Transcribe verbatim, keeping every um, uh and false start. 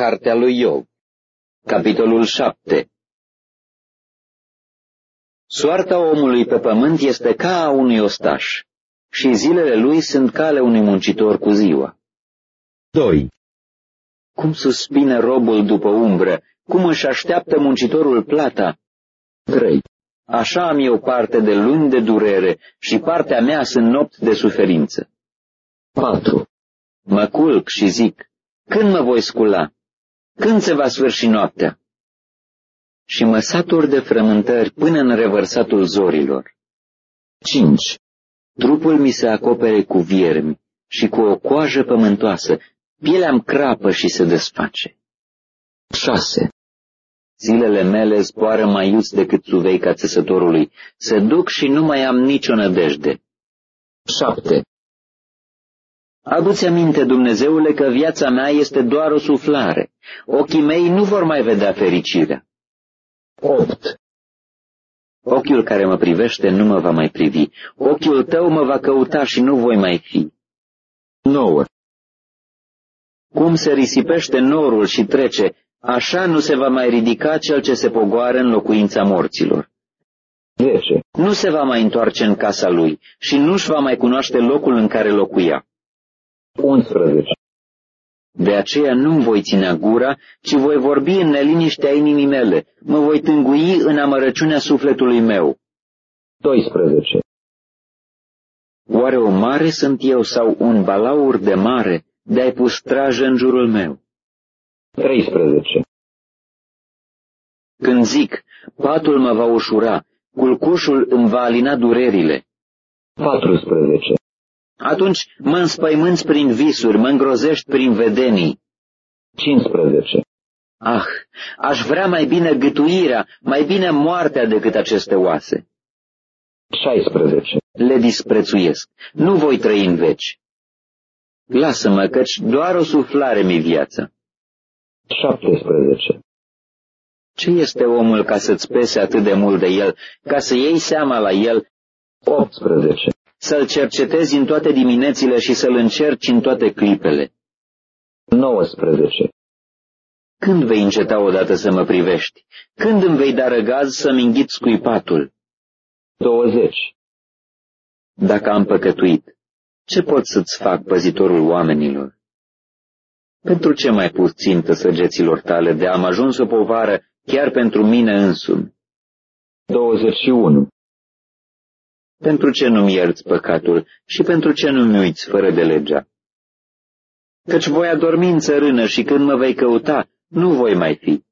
Cartea lui Iov, capitolul șapte. Soarta omului pe pământ este ca a unui ostaș, și zilele lui sunt ca ale unui muncitor cu ziua. doi. Cum suspine robul după umbră, cum își așteaptă muncitorul plata? trei. Așa am eu parte de luni de durere și partea mea sunt nopți de suferință. patru. Mă culc și zic, când mă voi scula? Când se va sfârși noaptea? Și mă satur de frământări până în revărsatul zorilor. cinci. Trupul mi se acopere cu viermi și cu o coajă pământoasă, pielea-mi crapă și se desface. șase. Zilele mele zboară mai iuț decât suveica țesătorului, se duc și nu mai am nicio nădejde. șapte. Adu-ți aminte, Dumnezeule, că viața mea este doar o suflare. Ochii mei nu vor mai vedea fericirea. opt. Ochiul care mă privește nu mă va mai privi. Ochiul tău mă va căuta și nu voi mai fi. nouă. Cum se risipește norul și trece, așa nu se va mai ridica cel ce se pogoară în locuința morților. zece. Nu se va mai întoarce în casa lui și nu-și va mai cunoaște locul în care locuia. unsprezece. De aceea nu-mi voi ținea gura, ci voi vorbi în neliniștea inimii mele, mă voi tângui în amărăciunea sufletului meu. doisprezece. Oare o mare sunt eu sau un balaur de mare de-ai pus strajă în jurul meu? treisprezece. Când zic, patul mă va ușura, culcușul îmi va alina durerile. patrusprezece. Atunci mă înspăimânți prin visuri, mă îngrozești prin vedenii. cincisprezece. Ah, aș vrea mai bine gâtuirea, mai bine moartea decât aceste oase. șaisprezece. Le disprețuiesc, nu voi trăi în veci. Lasă-mă, căci doar o suflare mi viața. șaptesprezece. Ce este omul ca să-ți pese atât de mult de el, ca să iei seama la el? optsprezece. Să-l cercetezi în toate diminețile și să-l încerci în toate clipele. nouăsprezece. Când vei înceta odată să mă privești? Când îmi vei da răgaz să-mi înghit scuipatul? douăzeci. Dacă am păcătuit, ce pot să-ți fac, păzitorul oamenilor? Pentru ce mai pus țintă săgeților tale de am ajuns o povară chiar pentru mine însumi? douăzeci și unu. Pentru ce nu-mi ierți păcatul și pentru ce nu-mi uiți fără de legea? Căci voi adormi în țărână și când mă vei căuta, nu voi mai fi.